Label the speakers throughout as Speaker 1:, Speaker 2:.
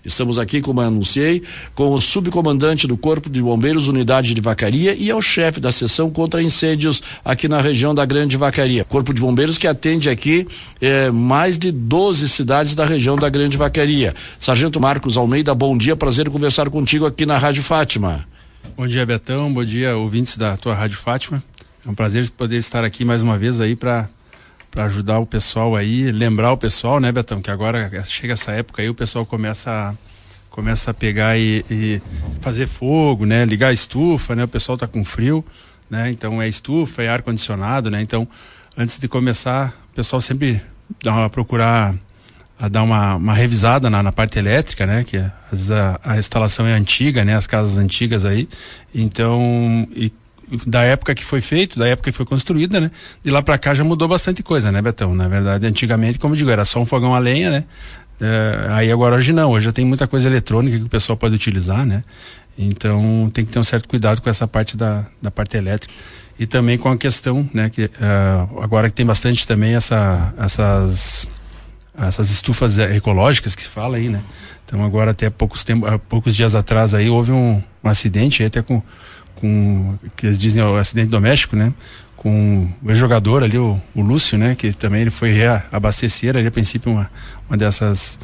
Speaker 1: Estamos aqui, como eu anunciei, com o subcomandante do Corpo de Bombeiros, Unidade de Vacaria, e é o chefe da seção contra incêndios aqui na região da Grande Vacaria. Corpo de Bombeiros que atende aqui mais de 12 cidades da região da Grande Vacaria. Sargento Marcos Almeida, bom dia, prazer em conversar contigo aqui na Rádio Fátima.
Speaker 2: Bom dia, Betão, bom dia, ouvintes da tua Rádio Fátima. É um prazer poder estar aqui mais uma vez aí para ajudar o pessoal aí, lembrar o pessoal, né, Betão, que agora chega essa época aí, o pessoal começa a pegar e fazer fogo, né, ligar a estufa, né, o pessoal tá com frio, né, então é estufa, é ar-condicionado, né, então antes de começar, o pessoal sempre procurar dar uma revisada na parte elétrica, né, que às vezes a instalação é antiga, né, as casas antigas aí, então, da época que foi feito, da época que foi construída, né? De lá pra cá já mudou bastante coisa, né, Betão? Na verdade, antigamente, como eu digo, era só um fogão a lenha, né? Aí agora hoje não, hoje já tem muita coisa eletrônica que o pessoal pode utilizar, né? Então tem que ter um certo cuidado com essa parte da parte elétrica. E também com a questão, né, que agora que tem bastante também essas estufas ecológicas que se fala aí, né? Então agora até poucos dias atrás aí houve um acidente aí até com que eles dizem o acidente doméstico, né? Com o ex-jogador ali, o Lúcio, né? Que também ele foi reabastecer ali a princípio uma dessas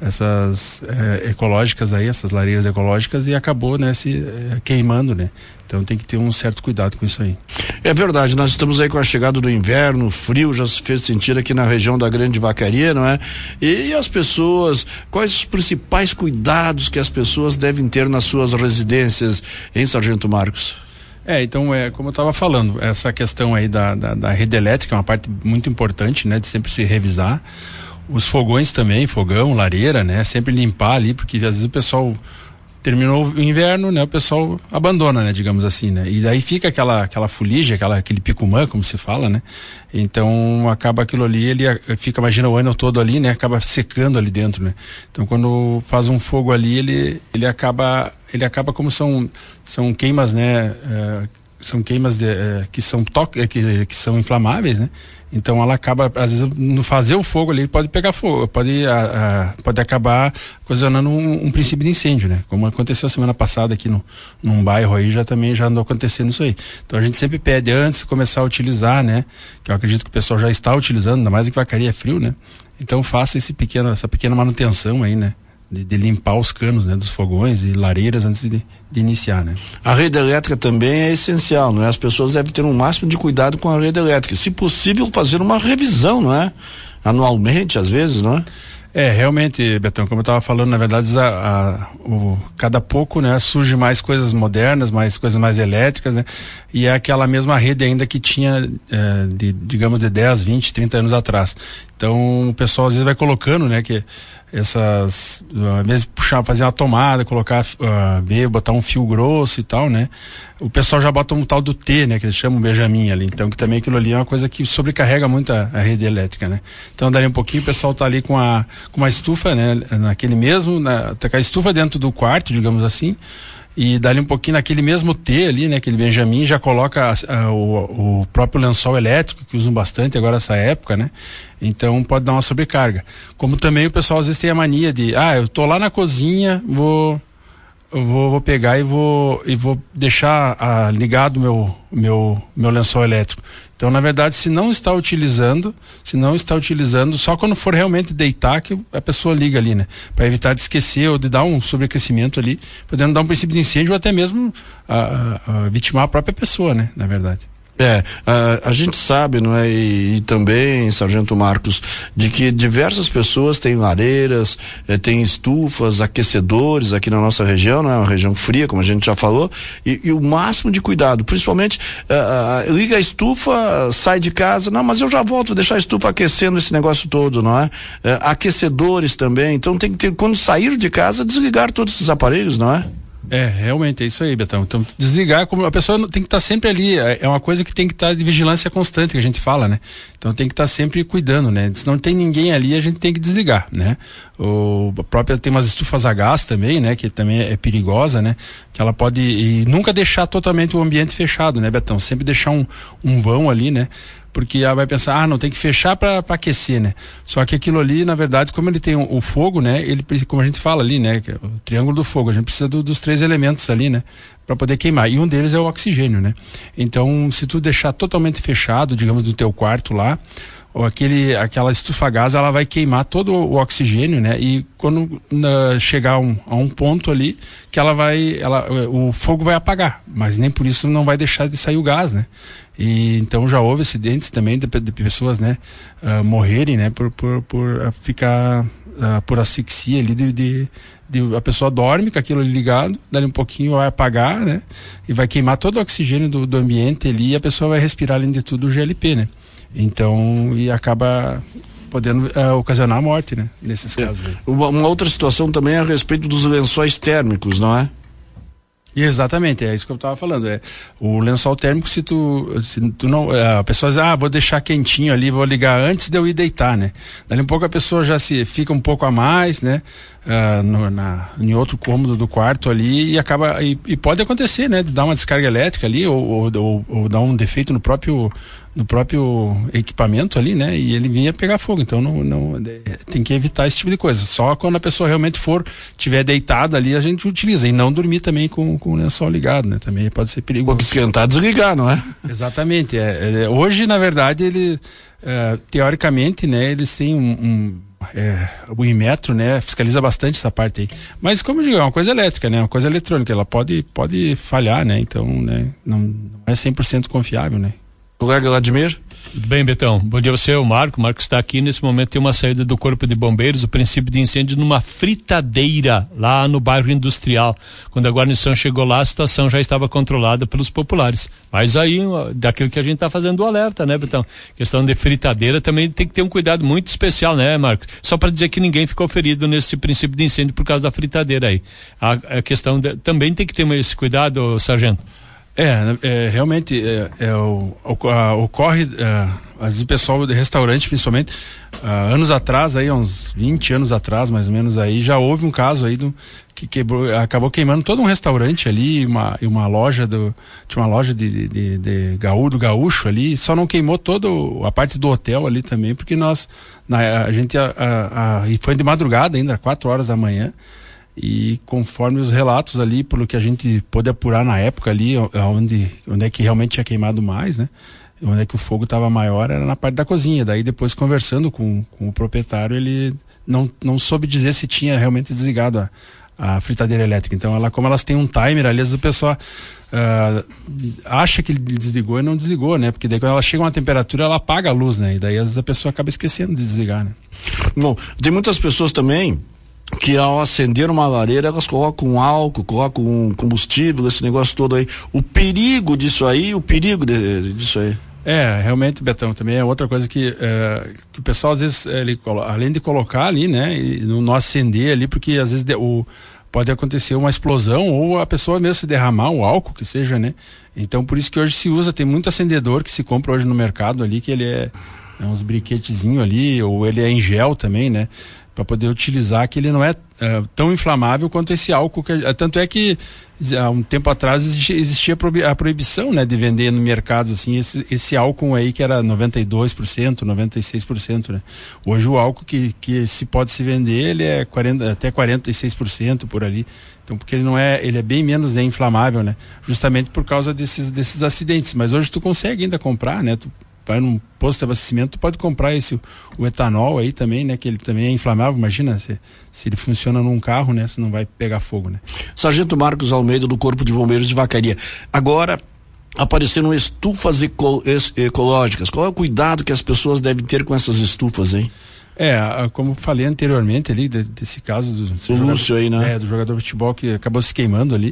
Speaker 2: ecológicas aí, essas lareiras ecológicas, e acabou, né, se queimando, né? Então tem que ter um certo cuidado com isso aí.
Speaker 1: É verdade, nós estamos aí com a chegada do inverno, o frio já se fez sentir aqui na região da Grande Vacaria, não é? E as pessoas, quais os principais cuidados que as pessoas devem ter nas suas residências, hein, Sargento Marcos?
Speaker 2: Então, como eu estava falando, essa questão aí da rede elétrica é uma parte muito importante, né, de sempre se revisar. Os fogões também, fogão, lareira, né, sempre limpar ali, porque às vezes o pessoal terminou o inverno, né, o pessoal abandona, né, digamos assim, né, e daí fica aquela fuligem, aquele picumã, como se fala, né, então acaba aquilo ali, ele fica, imagina, o ano todo ali, né, acaba secando ali dentro, né, então quando faz um fogo ali, ele acaba como são queimas, né, são queimas que são inflamáveis, né? Então ela acaba, às vezes, no fazer o fogo ali, pode pegar fogo, pode acabar ocasionando um princípio de incêndio, né? Como aconteceu semana passada aqui num bairro aí, já andou acontecendo isso aí. Então a gente sempre pede antes de começar a utilizar, né? Que eu acredito que o pessoal já está utilizando, ainda mais que Vacaria é frio, né? Então faça essa pequena manutenção aí, né? De limpar os canos, né, dos fogões e lareiras antes de iniciar, né? A rede elétrica também é essencial, não é? As pessoas devem ter um máximo de cuidado com a rede elétrica, se possível fazer uma revisão, não é? Anualmente, às vezes, não é? Realmente, Betão, como eu estava falando, na verdade, cada pouco, né, surge mais coisas modernas, mais coisas mais elétricas, né? E é aquela mesma rede ainda que tinha, digamos, de 10, 20, 30 anos atrás. Então, o pessoal às vezes vai colocando, né, que mesmo fazer uma tomada, botar um fio grosso e tal, né? O pessoal já bota um tal do T, né? Que eles chamam Benjamin ali. Então, que também aquilo ali é uma coisa que sobrecarrega muito a rede elétrica, né? Então, dali um pouquinho, o pessoal tá ali com uma estufa, né? Tá com a estufa dentro do quarto, digamos assim. E dali um pouquinho naquele mesmo T ali, né? Aquele Benjamin já coloca o próprio lençol elétrico, que usam bastante agora essa época, né? Então pode dar uma sobrecarga. Como também o pessoal às vezes tem a mania de, eu tô lá na cozinha, vou pegar e vou deixar ligado meu lençol elétrico. Então, na verdade, se não está utilizando, só quando for realmente deitar que a pessoa liga ali, né? Para evitar de esquecer ou de dar um sobreaquecimento ali, podendo dar um princípio de incêndio ou até mesmo vitimar a própria pessoa, né? Na verdade.
Speaker 1: A gente sabe, não é? E também, Sargento Marcos, de que diversas pessoas têm lareiras, têm estufas, aquecedores aqui na nossa região, não é uma região fria, como a gente já falou, e o máximo de cuidado, principalmente liga a estufa, sai de casa, não, mas eu já volto, vou deixar a estufa aquecendo esse negócio todo, não é? Aquecedores também, então tem que ter, quando sair de casa, desligar todos esses aparelhos, não é?
Speaker 2: Realmente é isso aí, Betão. Então, desligar, como a pessoa tem que estar sempre ali, é uma coisa que tem que estar de vigilância constante, que a gente fala, né? Então tem que estar sempre cuidando, né? Se não tem ninguém ali, a gente tem que desligar, né? Tem umas estufas a gás também, né? Que também é perigosa, né? Que ela pode, e nunca deixar totalmente o ambiente fechado, né, Betão? Sempre deixar um vão ali, né? porque ela vai pensar, não tem que fechar para aquecer, né? Só que aquilo ali, na verdade, como ele tem o fogo, né? Ele, como a gente fala ali, né? Que é o triângulo do fogo, a gente precisa dos 3 elementos ali, né? Para poder queimar, e um deles é o oxigênio, né? Então, se tu deixar totalmente fechado, digamos, do teu quarto lá, ou aquela estufa a gás, ela vai queimar todo o oxigênio, né? E quando chegar a um ponto ali, que o fogo vai apagar, mas nem por isso não vai deixar de sair o gás, né? E então já houve acidentes também de pessoas, né, morrerem, né, por ficar por asfixia ali a pessoa dorme com aquilo ali ligado, dali um pouquinho vai apagar, né? E vai queimar todo o oxigênio do ambiente ali, e a pessoa vai respirar, além de tudo, o GLP, né? Então, e acaba podendo ocasionar a morte, né? Nesses casos aí.
Speaker 1: Uma outra situação também é a respeito dos lençóis térmicos, não é?
Speaker 2: Exatamente, é isso que eu estava falando. O lençol térmico, se tu não. A pessoa diz, vou deixar quentinho ali, vou ligar antes de eu ir deitar, né? Dali um pouco a pessoa já fica um pouco a mais, né? Em outro cômodo do quarto ali, e acaba. E pode acontecer, né? De dar uma descarga elétrica ali, ou dar um defeito no próprio equipamento ali, né? E ele vinha pegar fogo. Então tem que evitar esse tipo de coisa. Só quando a pessoa realmente tiver deitada ali, a gente utiliza. E não dormir também com o lençol ligado, né? Também pode ser perigoso.
Speaker 1: Pode esquentar, desligar, não é?
Speaker 2: Exatamente. Hoje, na verdade, teoricamente, né? Eles têm o Inmetro, né? Fiscaliza bastante essa parte aí. Mas, como eu digo, é uma coisa elétrica, né? Uma coisa eletrônica. Ela pode falhar, né? Então, né? Não é 100% confiável, né?
Speaker 1: Colega Vladimir?
Speaker 3: Tudo bem, Betão? Bom dia a você, o Marco. O Marco está aqui. Nesse momento tem uma saída do Corpo de Bombeiros, o princípio de incêndio numa fritadeira lá no bairro Industrial. Quando a guarnição chegou lá, a situação já estava controlada pelos populares. Mas aí, daquilo que a gente está fazendo o alerta, né, Betão? Questão de fritadeira também tem que ter um cuidado muito especial, né, Marco? Só para dizer que ninguém ficou ferido nesse princípio de incêndio por causa da fritadeira aí. A questão também tem que ter esse cuidado, sargento.
Speaker 2: Realmente ocorre, às vezes o pessoal de restaurante, principalmente, anos atrás, aí, uns 20 anos atrás, mais ou menos, aí, já houve um caso aí que acabou queimando todo um restaurante ali, uma loja tinha uma loja do Gaúcho ali, só não queimou toda a parte do hotel ali também, porque e foi de madrugada ainda, 4 horas da manhã. E conforme os relatos ali, pelo que a gente pôde apurar na época ali, onde é que realmente tinha queimado mais, né? Onde é que o fogo estava maior, era na parte da cozinha. Daí depois, conversando com o proprietário, ele não soube dizer se tinha realmente desligado a fritadeira elétrica. Então, como elas têm um timer ali, às vezes a pessoa acha que ele desligou e não desligou, né? Porque daí quando ela chega a uma temperatura, ela apaga a luz, né? E daí às vezes a pessoa acaba esquecendo de desligar, né?
Speaker 1: Bom, tem muitas pessoas também que ao acender uma lareira, elas colocam álcool, colocam combustível, esse negócio todo aí. O perigo disso aí, disso aí.
Speaker 2: Realmente, Betão, também é outra coisa que o pessoal às vezes, além de colocar ali, né, e não acender ali, porque às vezes pode acontecer uma explosão ou a pessoa mesmo se derramar o álcool, que seja, né? Então, por isso que hoje se usa, tem muito acendedor que se compra hoje no mercado ali, que ele é uns briquetezinhos ali, ou ele é em gel também, né? Para poder utilizar, que ele não é tão inflamável quanto esse álcool. Tanto é que há um tempo atrás existia a proibição, né, de vender no mercado assim, esse álcool aí que era 92%, 96%, né? Hoje o álcool que se pode se vender, ele é até 46% por ali. Então, porque ele é bem menos inflamável, né? Justamente por causa desses acidentes. Mas hoje tu consegue ainda comprar, né? Tu vai num posto de abastecimento, tu pode comprar o etanol aí também, né? Que ele também é inflamável. Imagina se ele funciona num carro, né? Se não vai pegar fogo, né?
Speaker 1: Sargento Marcos Almeida, do Corpo de Bombeiros de Vacaria. Agora, apareceram estufas ecológicas. Qual é o cuidado que as pessoas devem ter com essas estufas, hein?
Speaker 2: Como falei anteriormente ali, desse caso do
Speaker 1: Lúcio aí, né?
Speaker 2: Do jogador de futebol que acabou se queimando ali.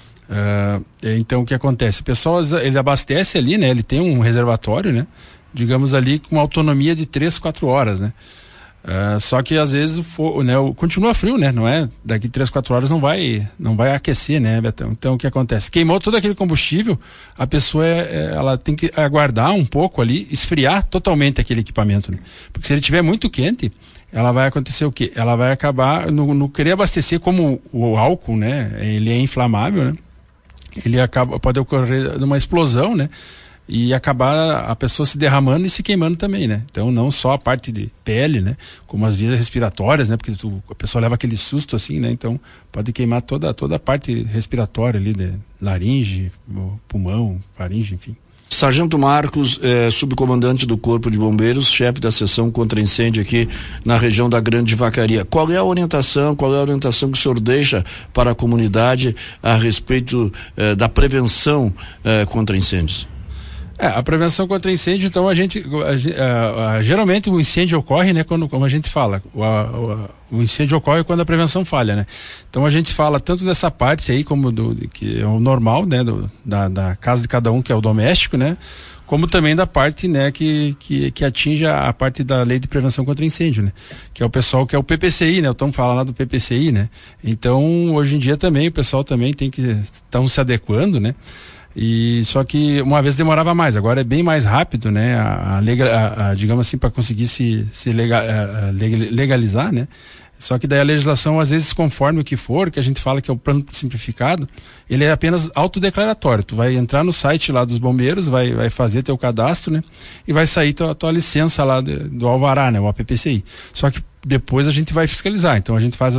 Speaker 2: Então o que acontece? O pessoal, ele abastece ali, né? Ele tem um reservatório, né? Digamos ali com uma autonomia de 3-4 horas, né? Só que às vezes continua frio, né? Não é? Daqui 3-4 horas não vai aquecer, né, Betão? Então o que acontece? Queimou todo aquele combustível, a pessoa ela tem que aguardar um pouco ali, esfriar totalmente aquele equipamento, né? Porque se ele estiver muito quente, ela vai acontecer o quê? Ela vai acabar no querer abastecer, como o álcool, né? Ele é inflamável, né? Ele pode ocorrer uma explosão, né? e acabar a pessoa se derramando e se queimando também, né? Então não só a parte de pele, né? Como as vias respiratórias, né? Porque a pessoa leva aquele susto assim, né? Então pode queimar toda a parte respiratória ali, de laringe, pulmão, faringe, enfim.
Speaker 1: Sargento Marcos, subcomandante do Corpo de Bombeiros, chefe da seção contra incêndio aqui na região da Grande Vacaria. Qual é a orientação que o senhor deixa para a comunidade a respeito da prevenção contra incêndios?
Speaker 2: A prevenção contra incêndio, então geralmente o incêndio ocorre, né, como a gente fala, o incêndio ocorre quando a prevenção falha, né? Então a gente fala tanto dessa parte aí como que é o normal, né, da casa de cada um, que é o doméstico, né? Como também da parte, né, que atinge a parte da lei de prevenção contra incêndio, né? Que é o pessoal que é o PPCI, né? Estamos falando lá do PPCI, né? Então hoje em dia também o pessoal também estão se adequando, né? E só que uma vez demorava mais, agora é bem mais rápido, né? Digamos assim, para conseguir se legalizar, né? Só que daí a legislação, às vezes, conforme o que for, que a gente fala que é o plano simplificado, ele é apenas autodeclaratório. Tu vai entrar no site lá dos bombeiros, vai fazer teu cadastro, né? E vai sair tua licença lá do alvará, né? O APPCI. Só que depois a gente vai fiscalizar. Então a gente faz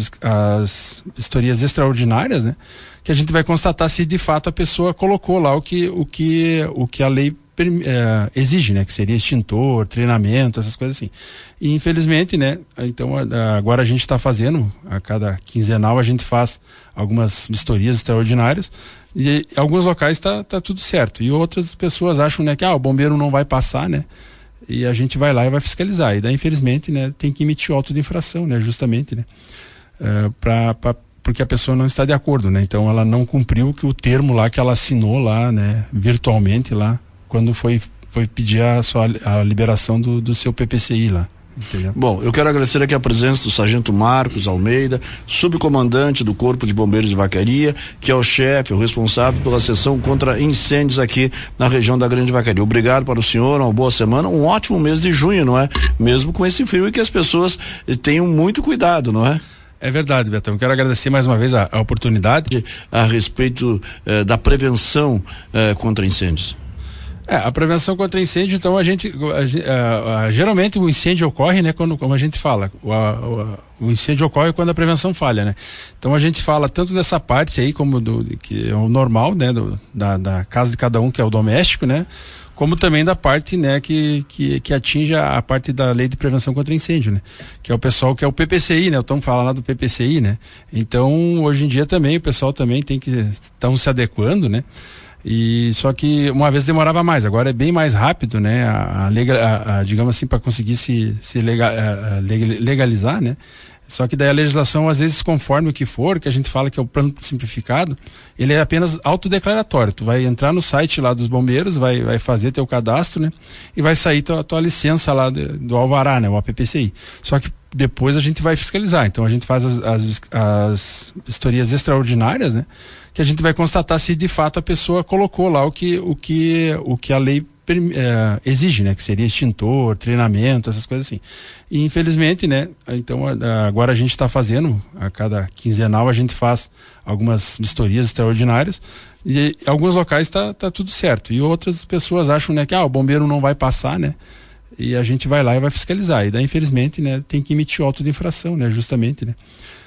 Speaker 2: as vistorias extraordinárias, né? Que a gente vai constatar se de fato a pessoa colocou lá o que a lei exige, né? Que seria extintor, treinamento, essas coisas assim. E infelizmente, né? Então agora a gente está fazendo, a cada quinzenal a gente faz algumas vistorias extraordinárias e em alguns locais tá tudo certo. E outras pessoas acham, né? Que o bombeiro não vai passar, né? E a gente vai lá e vai fiscalizar. E daí, infelizmente, né? Tem que emitir o auto de infração, né? Justamente, né? Porque a pessoa não está de acordo, né? Então ela não cumpriu o termo lá que ela assinou lá, né? Virtualmente lá, quando foi pedir a liberação do seu PPCI lá. Entendeu?
Speaker 1: Bom, eu quero agradecer aqui a presença do Sargento Marcos Almeida, subcomandante do Corpo de Bombeiros de Vacaria, que é o chefe, o responsável pela seção contra incêndios aqui na região da Grande Vacaria. Obrigado para o senhor, uma boa semana, um ótimo mês de junho, não é? Mesmo com esse frio, e que as pessoas tenham muito cuidado, não é?
Speaker 2: É verdade, Betão. Quero agradecer mais uma vez a oportunidade.
Speaker 1: A respeito da prevenção contra incêndios.
Speaker 2: A prevenção contra incêndio, então geralmente o incêndio ocorre, né, como a gente fala, o incêndio ocorre quando a prevenção falha, né? Então a gente fala tanto dessa parte aí como que é o normal, né, da casa de cada um, que é o doméstico, né? Como também da parte, né, que atinge a parte da lei de prevenção contra incêndio, né? Que é o pessoal que é o PPCI, né? Estamos falando lá do PPCI, né? Então hoje em dia também o pessoal também estão se adequando, né? E só que uma vez demorava mais, agora é bem mais rápido, né? Digamos assim, para conseguir se legalizar, né? Só que daí a legislação, às vezes, conforme o que for, que a gente fala que é o plano simplificado, ele é apenas autodeclaratório. Tu vai entrar no site lá dos bombeiros, vai fazer teu cadastro, né? E vai sair tua licença lá do alvará, né? O APPCI. Só que depois a gente vai fiscalizar. Então a gente faz as vistorias extraordinárias, né? Que a gente vai constatar se de fato a pessoa colocou lá o que a lei exige, né? Que seria extintor, treinamento, essas coisas assim. E infelizmente, né? Então agora a gente está fazendo, a cada quinzenal a gente faz algumas vistorias extraordinárias e em alguns locais tá tudo certo. E outras pessoas acham, né? Que o bombeiro não vai passar, né? E a gente vai lá e vai fiscalizar. E daí, infelizmente, né? Tem que emitir o auto de infração, né? Justamente, né?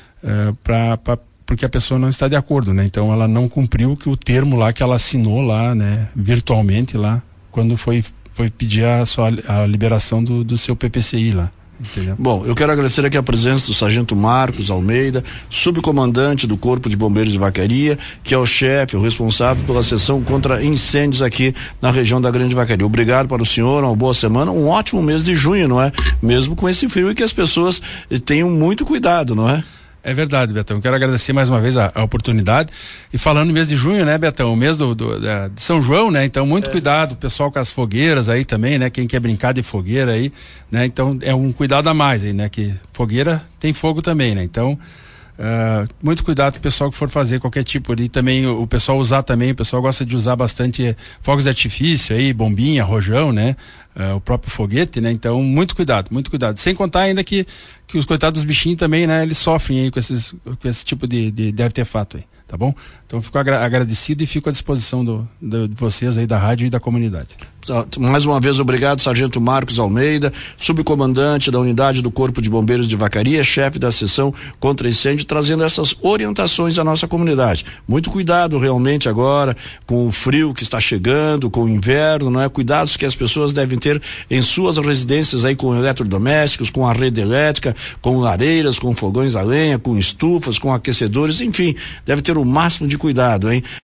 Speaker 2: Porque a pessoa não está de acordo, né? Então ela não cumpriu o termo lá que ela assinou lá, né? Virtualmente lá, quando foi pedir a liberação do seu PPCI lá. Entendeu?
Speaker 1: Bom, eu quero agradecer aqui a presença do Sargento Marcos Almeida, subcomandante do Corpo de Bombeiros de Vacaria, que é o chefe, o responsável pela seção contra incêndios aqui na região da Grande Vacaria. Obrigado para o senhor, uma boa semana, um ótimo mês de junho, não é? Mesmo com esse frio, e que as pessoas tenham muito cuidado, não é?
Speaker 2: É verdade, Betão. Quero agradecer mais uma vez a oportunidade. E falando no mês de junho, né, Betão? O mês de São João, né? Então, muito cuidado, pessoal, com as fogueiras aí também, né? Quem quer brincar de fogueira aí, né? Então, é um cuidado a mais aí, né? Que fogueira tem fogo também, né? Então, muito cuidado com o pessoal que for fazer qualquer tipo ali. Também o pessoal usar também, o pessoal gosta de usar bastante fogos de artifício aí, bombinha, rojão, né? O próprio foguete, né? Então, muito cuidado. Sem contar ainda que os coitados dos bichinhos também, né? Eles sofrem aí com esse tipo de artefato aí. tá bom? Então eu fico agradecido e fico à disposição de vocês aí da rádio e da comunidade.
Speaker 1: Mais uma vez, obrigado, Sargento Marcos Almeida, subcomandante da unidade do Corpo de Bombeiros de Vacaria, chefe da seção contra incêndio, trazendo essas orientações à nossa comunidade. Muito cuidado realmente agora com o frio que está chegando, com o inverno, não é? Cuidados que as pessoas devem ter em suas residências aí com eletrodomésticos, com a rede elétrica, com lareiras, com fogões a lenha, com estufas, com aquecedores, enfim, deve ter o máximo de cuidado, hein?